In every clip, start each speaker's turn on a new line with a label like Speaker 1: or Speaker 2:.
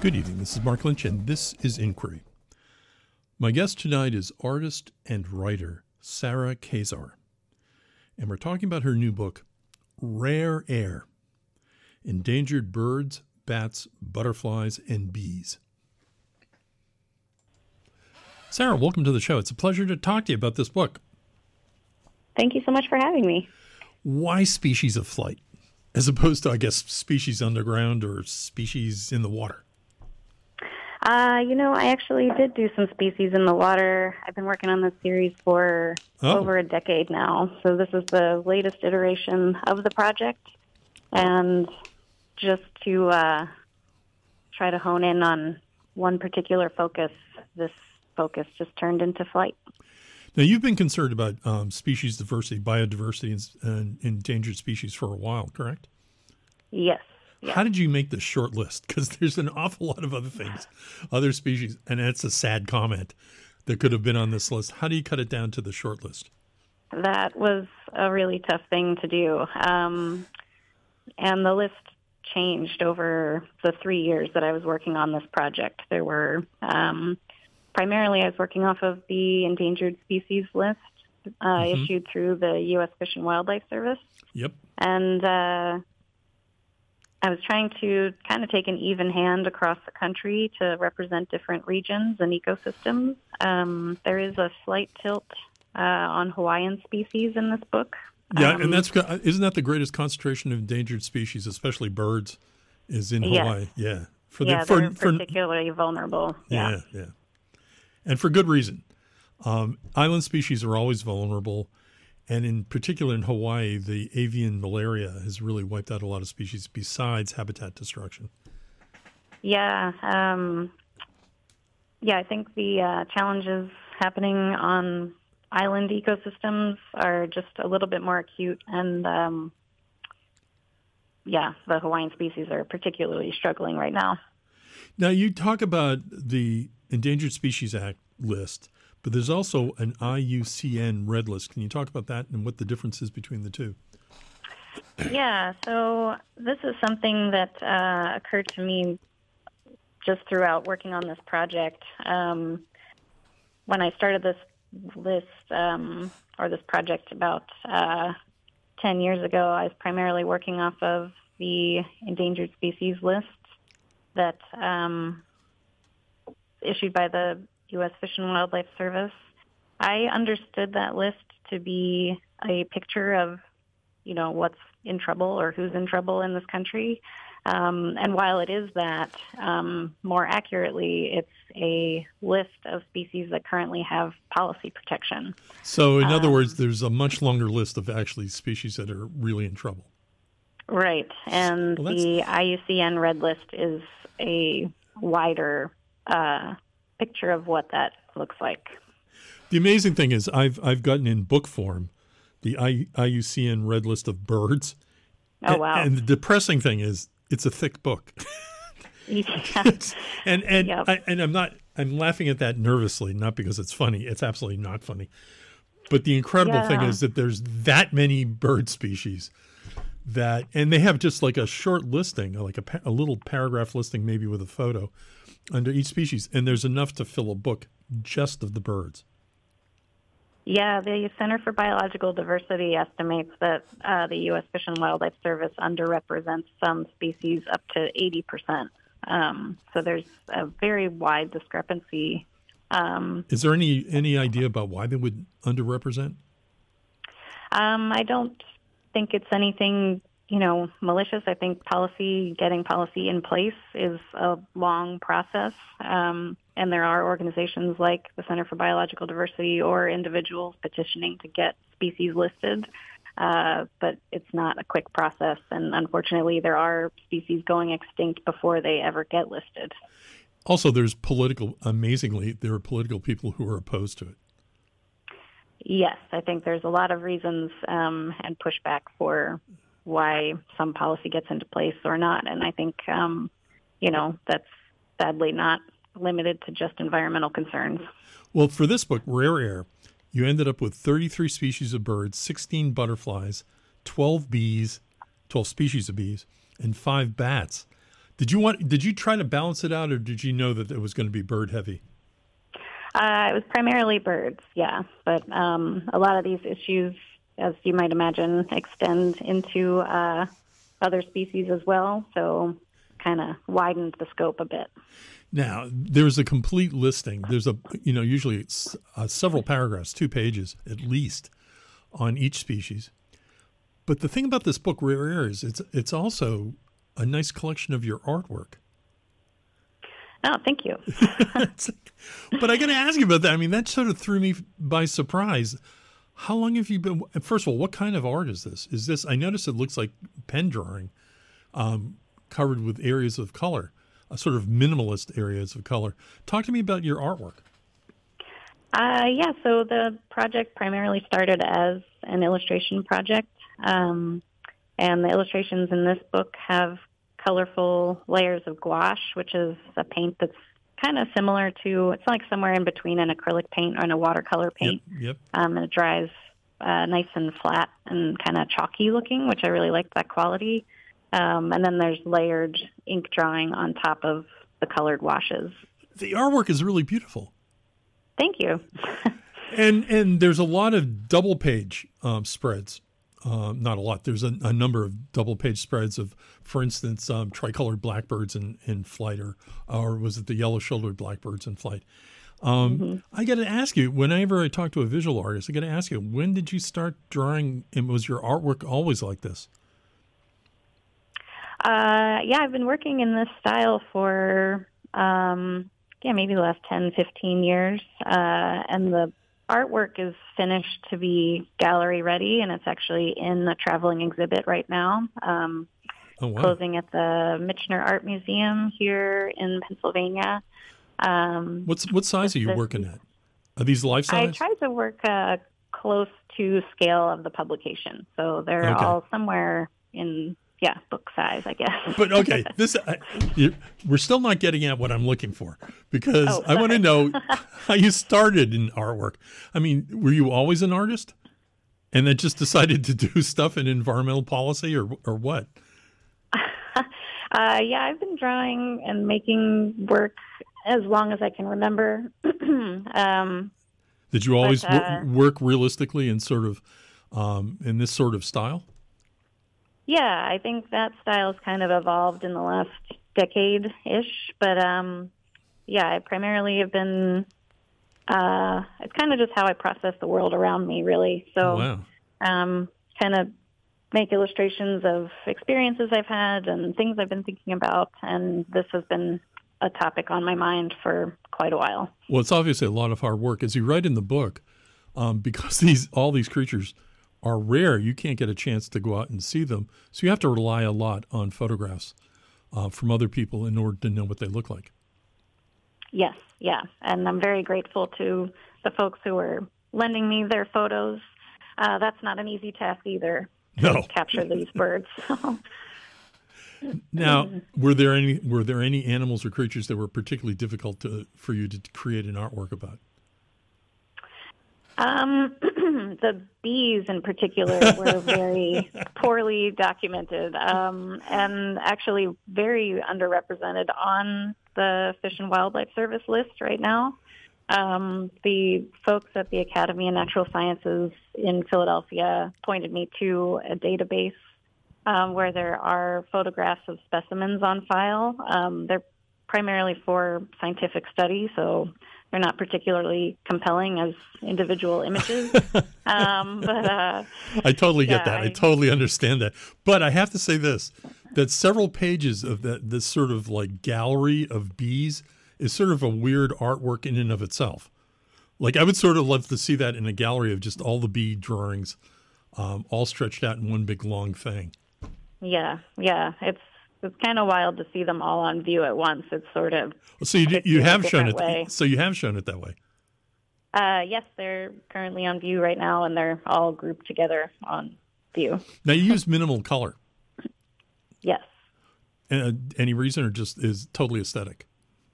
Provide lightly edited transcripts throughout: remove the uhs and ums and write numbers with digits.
Speaker 1: Good evening. This is Mark Lynch, and this is Inquiry. My guest tonight is artist and writer Sarah Kaczor, and we're talking about her new book, Rare Air: Endangered Birds, Bats, Butterflies, and Bees. Sarah, welcome to the show. It's a pleasure to talk to you about this book.
Speaker 2: Thank you so much for having me.
Speaker 1: Why species of flight, as opposed to, I guess, species underground or species in the water?
Speaker 2: I actually did do some species in the water. I've been working on this series for over a decade now. So this is the latest iteration of the project. And just to try to hone in on one particular focus, this focus just turned into flight.
Speaker 1: Now, you've been concerned about species diversity, biodiversity, and endangered species for a while, correct?
Speaker 2: Yes.
Speaker 1: How did you make this short list? Because there's an awful lot of other things, other species, and that's a sad comment that could have been on this list. How do you cut it down to the short list?
Speaker 2: That was a really tough thing to do. And the list changed over the 3 years that I was working on this project. There were, primarily I was working off of the endangered species list issued through the U.S. Fish and Wildlife Service.
Speaker 1: Yep.
Speaker 2: And I was trying to kind of take an even hand across the country to represent different regions and ecosystems. There is a slight tilt on Hawaiian species in this book.
Speaker 1: Yeah, and isn't that the greatest concentration of endangered species, especially birds, is in Hawaii?
Speaker 2: Yeah.
Speaker 1: Yeah.
Speaker 2: They're particularly vulnerable.
Speaker 1: Yeah. And for good reason. Island species are always vulnerable. And in particular in Hawaii, the avian malaria has really wiped out a lot of species besides habitat destruction.
Speaker 2: Yeah. I think the challenges happening on island ecosystems are just a little bit more acute. And, the Hawaiian species are particularly struggling right now.
Speaker 1: Now, you talk about the Endangered Species Act list, but there's also an IUCN Red List. Can you talk about that and what the difference is between the two?
Speaker 2: Yeah, so this is something that occurred to me just throughout working on this project. When I started this list or this project about 10 years ago, I was primarily working off of the endangered species list that issued by the U.S. Fish and Wildlife Service. I understood that list to be a picture of, what's in trouble or who's in trouble in this country. And while it is that, more accurately, it's a list of species that currently have policy protection.
Speaker 1: So, in other words, there's a much longer list of actually species that are really in trouble.
Speaker 2: Right. And the IUCN Red List is a wider picture of what that looks like.
Speaker 1: The amazing thing is I've gotten in book form the IUCN Red List of birds.
Speaker 2: Oh, wow.
Speaker 1: And the depressing thing is it's a thick book.
Speaker 2: Yeah.
Speaker 1: I'm laughing at that nervously, not because it's funny. It's absolutely not funny. But the incredible thing is that there's that many bird species and they have just like a short listing, like a little paragraph listing, maybe with a photo under each species, and there's enough to fill a book just of the birds.
Speaker 2: Yeah, the Center for Biological Diversity estimates that the U.S. Fish and Wildlife Service underrepresents some species up to 80%. So there's a very wide discrepancy.
Speaker 1: Is there any idea about why they would underrepresent?
Speaker 2: I don't think it's anything malicious. I think getting policy in place is a long process. And there are organizations like the Center for Biological Diversity or individuals petitioning to get species listed. But it's not a quick process. And unfortunately, there are species going extinct before they ever get listed.
Speaker 1: Also, there are political people who are opposed to it.
Speaker 2: Yes, I think there's a lot of reasons and pushback for why some policy gets into place or not. And I think, that's sadly not limited to just environmental concerns.
Speaker 1: Well, for this book, Rare Air, you ended up with 33 species of birds, 16 butterflies, 12 species of bees, and 5 bats. Did you try to balance it out, or did you know that it was going to be bird heavy?
Speaker 2: It was primarily birds, yeah. But a lot of these issues, as you might imagine, extend into other species as well. So kind of widened the scope a bit.
Speaker 1: Now, there's a complete listing. There's usually it's, several paragraphs, 2 pages at least, on each species. But the thing about this book, Rare Air, is it's also a nice collection of your artwork.
Speaker 2: Oh, thank you.
Speaker 1: But I got to ask you about that. I mean, that sort of threw me by surprise. How long have you been? First of all, what kind of art is this? I noticed it looks like pen drawing, covered with areas of color, sort of minimalist areas of color. Talk to me about your artwork.
Speaker 2: Yeah, so the project primarily started as an illustration project. And the illustrations in this book have colorful layers of gouache, which is a paint that's kind of similar to, it's like somewhere in between an acrylic paint and a watercolor paint.
Speaker 1: Yep.
Speaker 2: And it dries nice and flat and kind of chalky looking, which I really like that quality. And then there's layered ink drawing on top of the colored washes.
Speaker 1: The artwork is really beautiful.
Speaker 2: Thank you.
Speaker 1: And there's a lot of double page spreads. Not a lot. There's a number of double page spreads of, for instance, tricolored blackbirds in flight, or was it the yellow-shouldered blackbirds in flight? I got to ask you, whenever I talk to a visual artist, I got to ask you, when did you start drawing, and was your artwork always like this?
Speaker 2: Yeah, I've been working in this style for, maybe the last 10, 15 years, and the artwork is finished to be gallery ready, and it's actually in the traveling exhibit right now,
Speaker 1: Oh, wow.
Speaker 2: closing at the Michener Art Museum here in Pennsylvania.
Speaker 1: What size are you working at? Are these life size?
Speaker 2: I tried to work close to scale of the publication, so they're all somewhere in book size, I guess.
Speaker 1: But okay, we're still not getting at what I'm looking for, because I want to know how you started in artwork. I mean, were you always an artist and then just decided to do stuff in environmental policy, or what?
Speaker 2: Yeah, I've been drawing and making work as long as I can remember.
Speaker 1: Did you always work realistically and sort of in this sort of style?
Speaker 2: Yeah, I think that style's kind of evolved in the last decade-ish. But, I primarily have been, it's kind of just how I process the world around me, really. So kind of make illustrations of experiences I've had and things I've been thinking about. And this has been a topic on my mind for quite a while.
Speaker 1: Well, it's obviously a lot of hard work. As you write in the book, because all these creatures are rare, you can't get a chance to go out and see them. So you have to rely a lot on photographs from other people in order to know what they look like.
Speaker 2: Yes, yeah. And I'm very grateful to the folks who are lending me their photos. That's not an easy task either, to capture these birds.
Speaker 1: Now, were there any animals or creatures that were particularly difficult for you to create an artwork about?
Speaker 2: The bees in particular were very poorly documented, and actually very underrepresented on the Fish and Wildlife Service list right now. The folks at the Academy of Natural Sciences in Philadelphia pointed me to a database where there are photographs of specimens on file. They're primarily for scientific study, so they're not particularly compelling as individual images. But
Speaker 1: I totally get that. I totally understand that. But I have to say this, that several pages of this sort of like gallery of bees is sort of a weird artwork in and of itself. Like I would sort of love to see that in a gallery of just all the bee drawings, all stretched out in one big long thing.
Speaker 2: Yeah. It's kind of wild to see them all on view at once. It's sort of
Speaker 1: so you have shown it. Way. So you have shown it that way.
Speaker 2: Yes, they're currently on view right now, and they're all grouped together on view.
Speaker 1: Now you use minimal color.
Speaker 2: Yes.
Speaker 1: Any reason, or just is totally aesthetic?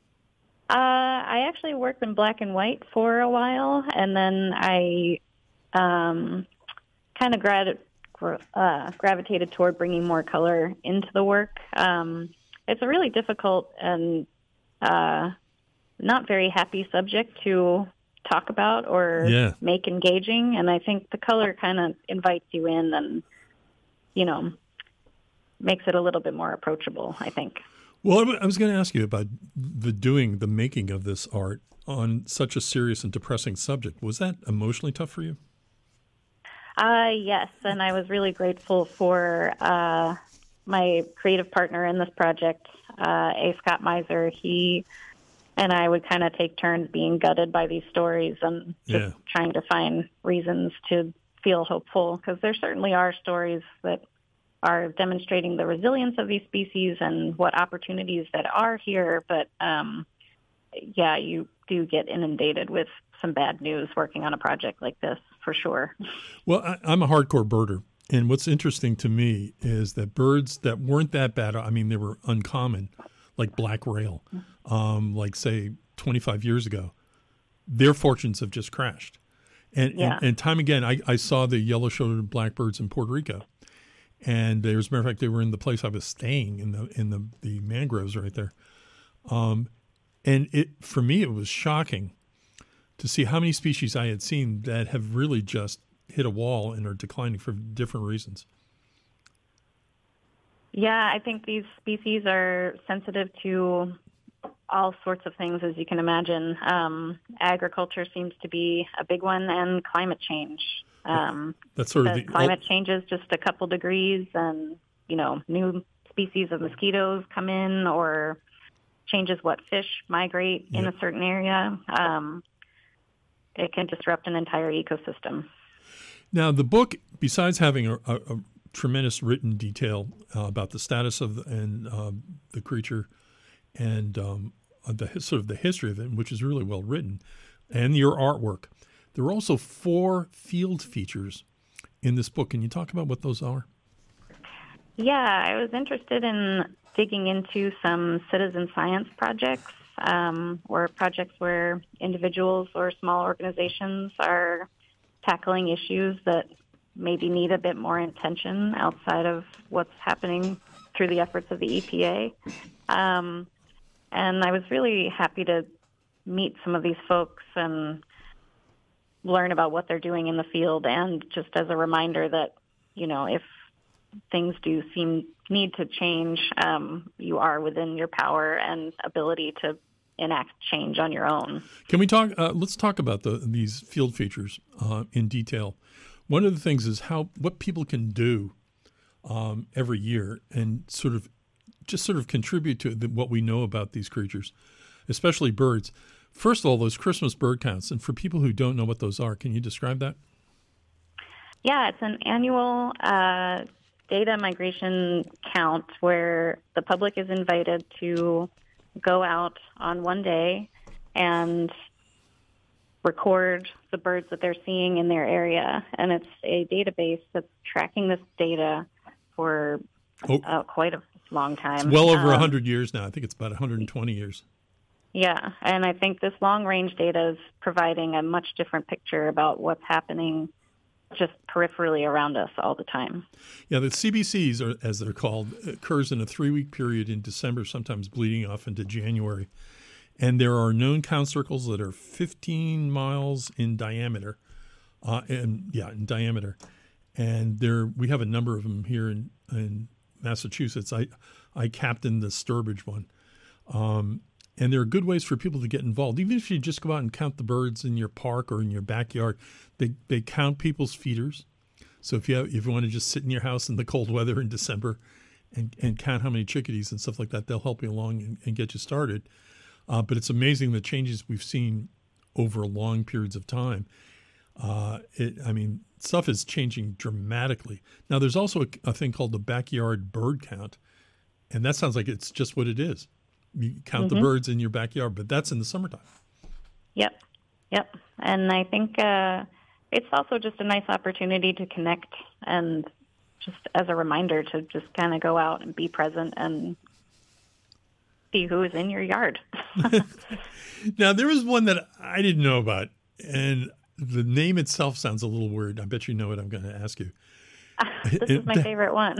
Speaker 2: I actually worked in black and white for a while, and then I kind of gravitated toward bringing more color into the work. it's a really difficult and not very happy subject to talk about or make engaging. And I think the color kind of invites you in and, makes it a little bit more approachable, I think.
Speaker 1: Well, I was going to ask you about the making of this art on such a serious and depressing subject. Was that emotionally tough for you?
Speaker 2: Yes, and I was really grateful for my creative partner in this project, A. Scott Miser. He and I would kind of take turns being gutted by these stories and just trying to find reasons to feel hopeful, because there certainly are stories that are demonstrating the resilience of these species and what opportunities that are here. But, you do get inundated with some bad news working on a project like this, for sure.
Speaker 1: Well, I'm a hardcore birder. And what's interesting to me is that birds that weren't that bad, I mean, they were uncommon, like black rail, like, say, 25 years ago, their fortunes have just crashed. And time again, I saw the yellow-shouldered blackbirds in Puerto Rico. And as a matter of fact, they were in the place I was staying in the mangroves right there. And for me, it was shocking to see how many species I had seen that have really just hit a wall and are declining for different reasons.
Speaker 2: Yeah, I think these species are sensitive to all sorts of things, as you can imagine. Agriculture seems to be a big one, and climate change.
Speaker 1: That's sort of the
Speaker 2: climate changes just a couple degrees, and new species of mosquitoes come in, or changes what fish migrate in a certain area. It can disrupt an entire ecosystem.
Speaker 1: Now, the book, besides having a tremendous written detail about the status of the creature and the history of it, which is really well written, and your artwork, there are also 4 field features in this book. Can you talk about what those are?
Speaker 2: Yeah, I was interested in digging into some citizen science projects, or projects where individuals or small organizations are tackling issues that maybe need a bit more attention outside of what's happening through the efforts of the EPA. And I was really happy to meet some of these folks and learn about what they're doing in the field, and just as a reminder that, if things do need to change, you are within your power and ability to enact change on your own.
Speaker 1: Can we talk? Let's talk about these field features in detail. One of the things is what people can do every year and sort of contribute to what we know about these creatures, especially birds. First of all, those Christmas bird counts, and for people who don't know what those are, can you describe that?
Speaker 2: Yeah, it's an annual data migration count where the public is invited to go out on one day and record the birds that they're seeing in their area. And it's a database that's tracking this data for quite a long time.
Speaker 1: It's well over 100 years now. I think it's about 120 years.
Speaker 2: Yeah, and I think this long-range data is providing a much different picture about what's happening just peripherally around us all the time.
Speaker 1: Yeah, the CBCs, or as they're called, occurs in a 3-week period in December, sometimes bleeding off into January. And there are known count circles that are 15 miles in diameter. In diameter. And we have a number of them here in Massachusetts. I captained the Sturbridge one. And there are good ways for people to get involved. Even if you just go out and count the birds in your park or in your backyard, they count people's feeders. So if you want to just sit in your house in the cold weather in December and count how many chickadees and stuff like that, they'll help you along and get you started. But it's amazing the changes we've seen over long periods of time. Stuff is changing dramatically. Now, there's also a thing called the backyard bird count, and that sounds like it's just what it is. You count the birds in your backyard, but that's in the summertime. Yep.
Speaker 2: And I think it's also just a nice opportunity to connect, and just as a reminder to just kind of go out and be present and see who is in your yard.
Speaker 1: Now, there was one that I didn't know about, and the name itself sounds a little weird. I bet you know what I'm going to ask you.
Speaker 2: This is my favorite one.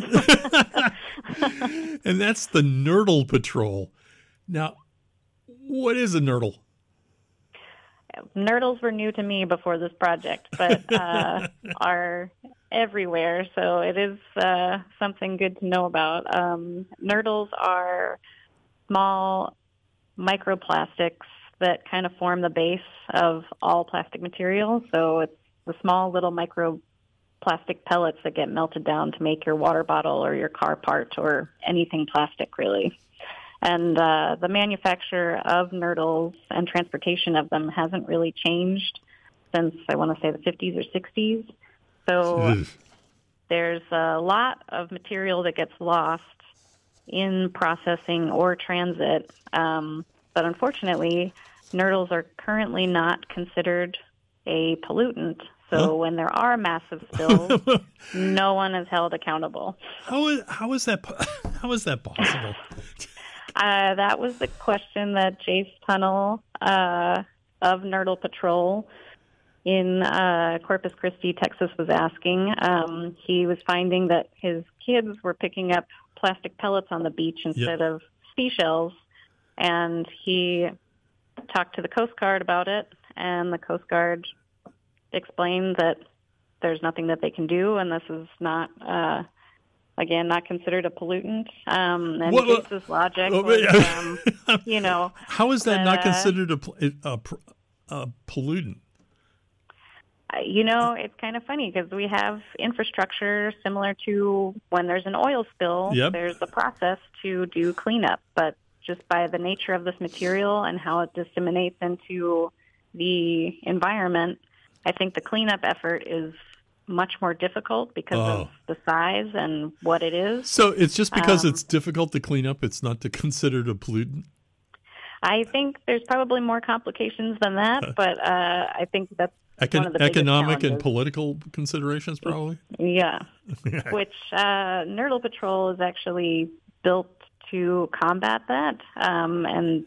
Speaker 1: And that's the Nurdle Patrol. Now, what is a nurdle?
Speaker 2: Nurdles were new to me before this project, but are everywhere, so it is something good to know about. Nurdles are small microplastics that kind of form the base of all plastic material. So it's the small little microplastic pellets that get melted down to make your water bottle or your car part or anything plastic, really. And the manufacture of nurdles and transportation of them hasn't really changed since, I want to say, the 50s or 60s. So there's a lot of material that gets lost in processing or transit. But unfortunately, nurdles are currently not considered a pollutant. So when there are massive spills, no one is held accountable.
Speaker 1: How is that possible?
Speaker 2: That was the question that Jace Tunnell of Nurdle Patrol in Corpus Christi, Texas, was asking. He was finding that his kids were picking up plastic pellets on the beach instead of seashells, and he talked to the Coast Guard about it, and the Coast Guard explained that there's nothing that they can do, and this is not... again, not considered a pollutant. And Jace's logic was,
Speaker 1: How is that not considered a pollutant?
Speaker 2: It's kind of funny because we have infrastructure similar to when there's an oil spill, there's a process to do cleanup. But just by the nature of this material and how it disseminates into the environment, I think the cleanup effort is much more difficult because of the size and what it is.
Speaker 1: So it's just because it's difficult to clean up, it's not considered a pollutant?
Speaker 2: I think there's probably more complications than that, but I think that's one of the
Speaker 1: economic and political considerations, probably?
Speaker 2: Yeah. Which Nurdle Patrol is actually built to combat that. And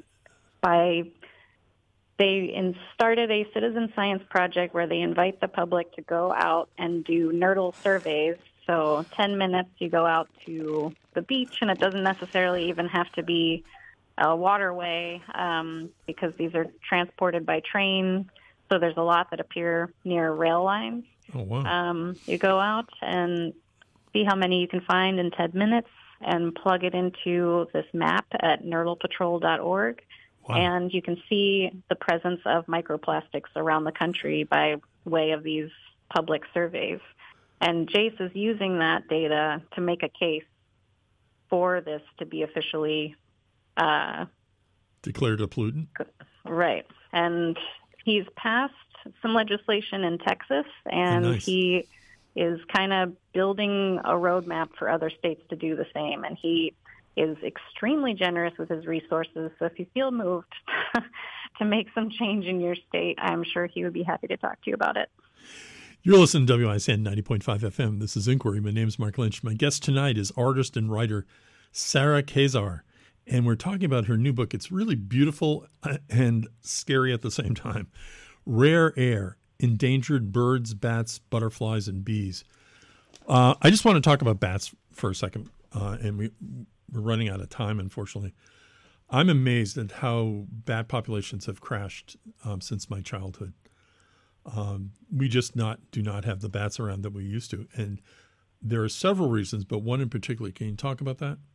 Speaker 2: they started a citizen science project where they invite the public to go out and do nurdle surveys. So 10 minutes, you go out to the beach, and it doesn't necessarily even have to be a waterway because these are transported by train. So there's a lot that appear near rail lines.
Speaker 1: Oh, wow.
Speaker 2: You go out and see how many you can find in 10 minutes and plug it into this map at nurdlepatrol.org. Wow. And you can see the presence of microplastics around the country by way of these public surveys. And Jace is using that data to make a case for this to be officially
Speaker 1: declared a pollutant.
Speaker 2: Right. And he's passed some legislation in Texas, and he is kind of building a roadmap for other states to do the same. And he is extremely generous with his resources. So if you feel moved to make some change in your state, I'm sure he would be happy to talk to you about it.
Speaker 1: You're listening to WISN 90.5 FM. This is Inquiry. My name's Mark Lynch. My guest tonight is artist and writer Sarah Kaczor, and we're talking about her new book. It's really beautiful and scary at the same time. Rare Air, Endangered Birds, Bats, Butterflies, and Bees. I just want to talk about bats for a second, and we're running out of time, unfortunately. I'm amazed at how bat populations have crashed since my childhood. We just do not have the bats around that we used to. And there are several reasons, but one in particular. Can you talk about that?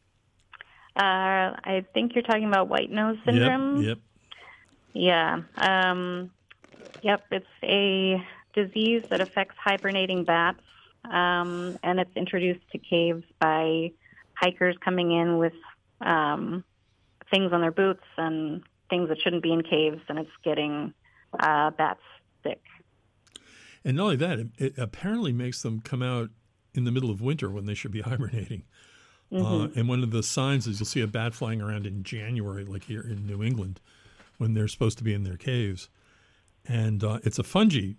Speaker 2: I think you're talking about white nose syndrome.
Speaker 1: Yep.
Speaker 2: Yeah. Yep. It's a disease that affects hibernating bats, and it's introduced to caves by hikers coming in with things on their boots and things that shouldn't be in caves, and it's getting bats sick.
Speaker 1: And not only that, it apparently makes them come out in the middle of winter when they should be hibernating. Mm-hmm. And one of the signs is you'll see a bat flying around in January, like here in New England, when they're supposed to be in their caves. And it's a fungal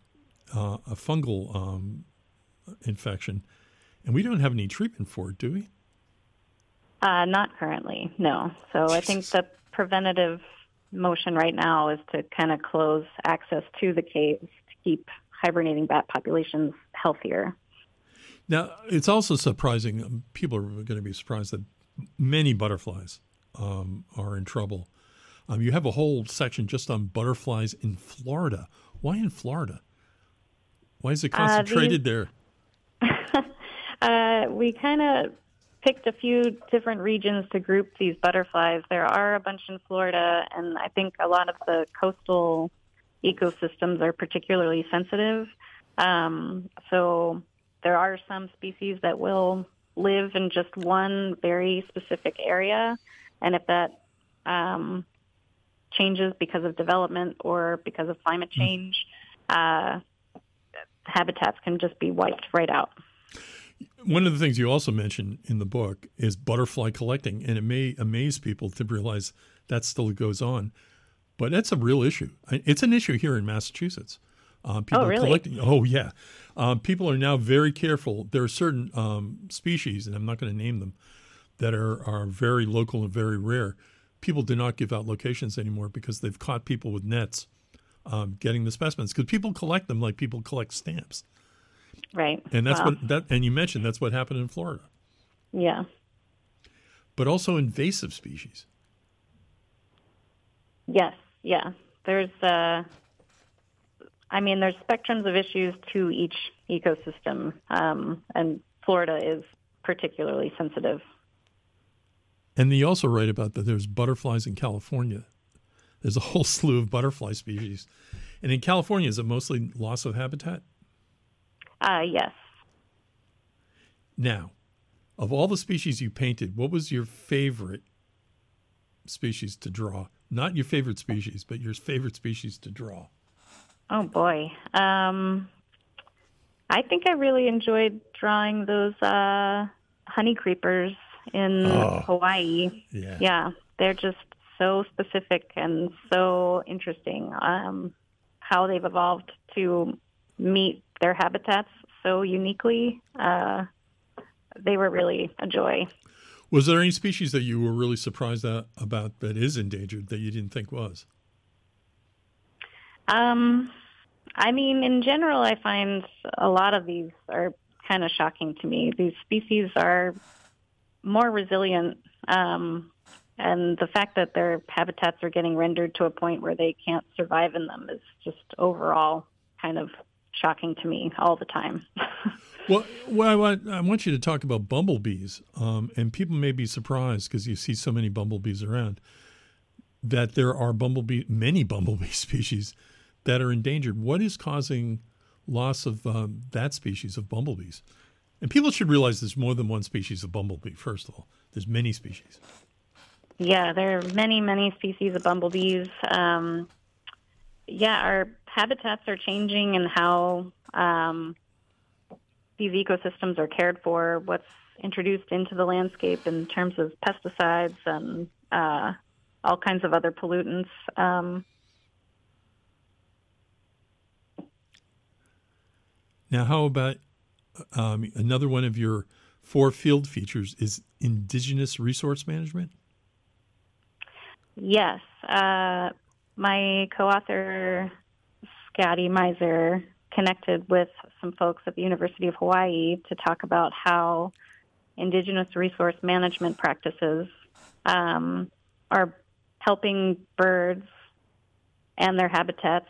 Speaker 1: infection. And we don't have any treatment for it, do we?
Speaker 2: Not currently, no. So I think the preventative motion right now is to kind of close access to the caves to keep hibernating bat populations healthier.
Speaker 1: Now, it's also surprising. People are going to be surprised that many butterflies are in trouble. You have a whole section just on butterflies in Florida. Why in Florida? Why is it concentrated there?
Speaker 2: We kind of picked a few different regions to group these butterflies. There are a bunch in Florida, and I think a lot of the coastal ecosystems are particularly sensitive. So there are some species that will live in just one very specific area, and if that changes because of development or because of climate change, habitats can just be wiped right out.
Speaker 1: One of the things you also mentioned in the book is butterfly collecting, and it may amaze people to realize that still goes on. But that's a real issue. It's an issue here in Massachusetts. People
Speaker 2: really?
Speaker 1: are collecting. Oh, yeah. People are now very careful. There are certain species, and I'm not going to name them, that are very local and very rare. People do not give out locations anymore because they've caught people with nets getting the specimens, because people collect them like people collect stamps.
Speaker 2: Right.
Speaker 1: And that's and you mentioned that's what happened in Florida.
Speaker 2: Yeah.
Speaker 1: But also invasive species.
Speaker 2: Yes. Yeah. There's spectrums of issues to each ecosystem, and Florida is particularly sensitive.
Speaker 1: And you also write about that there's butterflies in California. There's a whole slew of butterfly species. And in California, is it mostly loss of habitat?
Speaker 2: Yes.
Speaker 1: Now, of all the species you painted, what was your favorite species to draw? Not your favorite species, but your favorite species to draw.
Speaker 2: Oh, boy. I think I really enjoyed drawing those honey creepers in Hawaii. Yeah. They're just so specific and so interesting. How they've evolved to meet their habitats so uniquely. They were really a joy.
Speaker 1: Was there any species that you were really surprised about that is endangered that you didn't think was?
Speaker 2: In general, I find a lot of these are kind of shocking to me. These species are more resilient, and the fact that their habitats are getting rendered to a point where they can't survive in them is just overall kind of shocking to me all the time.
Speaker 1: Well, I want you to talk about bumblebees, and people may be surprised because you see so many bumblebees around that there are many bumblebee species that are endangered. What is causing loss of that species of bumblebees? And people should realize there's more than one species of bumblebee, first of all. There's many species.
Speaker 2: Yeah, there are many, many species of bumblebees. Our habitats are changing and how these ecosystems are cared for, what's introduced into the landscape in terms of pesticides and all kinds of other pollutants.
Speaker 1: Now, how about another one of your 4 field features is indigenous resource management?
Speaker 2: Yes. My co-author, Scotty Miser, connected with some folks at the University of Hawaii to talk about how indigenous resource management practices are helping birds and their habitats,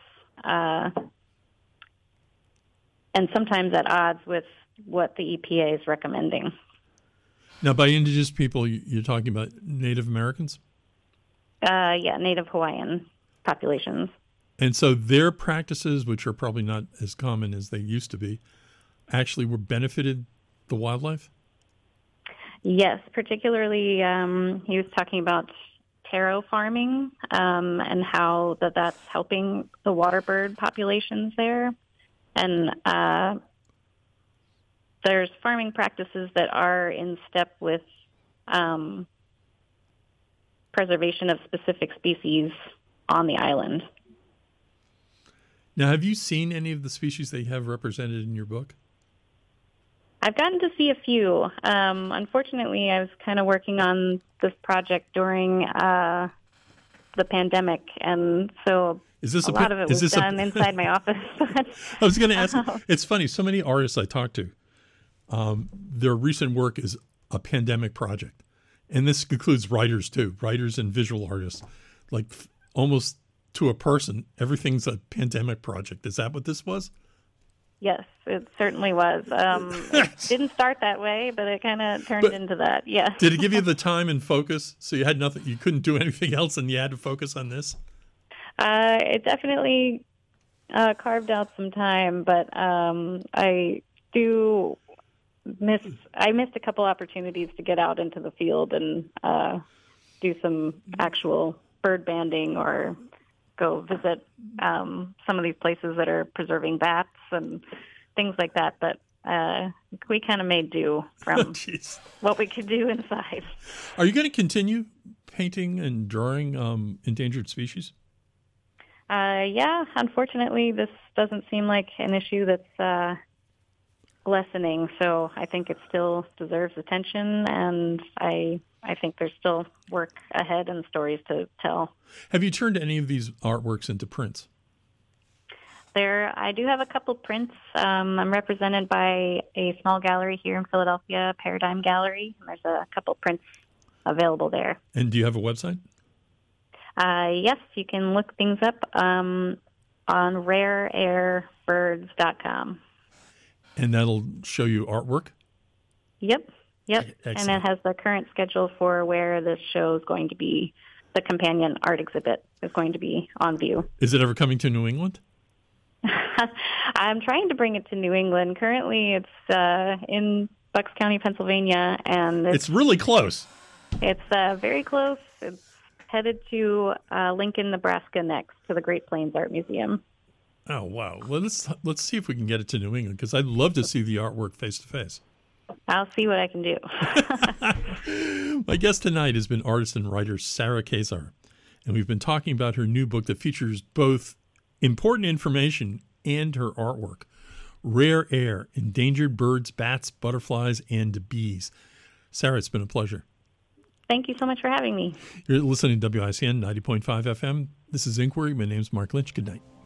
Speaker 2: and sometimes at odds with what the EPA is recommending.
Speaker 1: Now, by indigenous people, you're talking about Native Americans?
Speaker 2: Native Hawaiian populations.
Speaker 1: And so their practices, which are probably not as common as they used to be, actually were benefited the wildlife?
Speaker 2: Yes, particularly he was talking about taro farming and how that's helping the water bird populations there. And there's farming practices that are in step with preservation of specific species on the island.
Speaker 1: Now, have you seen any of the species they have represented in your book?
Speaker 2: I've gotten to see a few. Unfortunately, I was kind of working on this project during the pandemic, and so a lot of it was done inside my office.
Speaker 1: I was going to ask, it's funny, so many artists I talk to their recent work is a pandemic project. And this includes writers too, writers and visual artists, like almost to a person. Everything's a pandemic project. Is that what this was?
Speaker 2: Yes, it certainly was. It didn't start that way, but it kind of turned into that. Yeah.
Speaker 1: Did it give you the time and focus? So you had nothing, you couldn't do anything else, and you had to focus on this?
Speaker 2: It definitely carved out some time, but I missed a couple opportunities to get out into the field and do some actual bird banding or go visit some of these places that are preserving bats and things like that. But we kind of made do from what we could do inside.
Speaker 1: Are you going to continue painting and drawing endangered species?
Speaker 2: Yeah, unfortunately, this doesn't seem like an issue that's lessening. So I think it still deserves attention, and I think there's still work ahead and stories to tell.
Speaker 1: Have you turned any of these artworks into prints?
Speaker 2: I do have a couple prints. I'm represented by a small gallery here in Philadelphia, Paradigm Gallery. And there's a couple prints available there.
Speaker 1: And do you have a website?
Speaker 2: Yes, you can look things up on rareairbirds.com.
Speaker 1: And that'll show you artwork?
Speaker 2: Yep.
Speaker 1: Excellent.
Speaker 2: And it has the current schedule for where this show is going to be. The companion art exhibit is going to be on view.
Speaker 1: Is it ever coming to New England?
Speaker 2: I'm trying to bring it to New England. Currently, it's in Bucks County, Pennsylvania, and
Speaker 1: it's really close.
Speaker 2: It's very close. It's headed to Lincoln, Nebraska next, to the Great Plains Art Museum.
Speaker 1: Oh, wow. Well, let's see if we can get it to New England, because I'd love to see the artwork face-to-face.
Speaker 2: I'll see what I can do.
Speaker 1: My guest tonight has been artist and writer Sarah Kaczor, and we've been talking about her new book that features both important information and her artwork, Rare Air, Endangered Birds, Bats, Butterflies, and Bees. Sarah, it's been a pleasure.
Speaker 2: Thank you so much for having me.
Speaker 1: You're listening to WICN 90.5 FM. This is Inquiry. My name's Mark Lynch. Good night.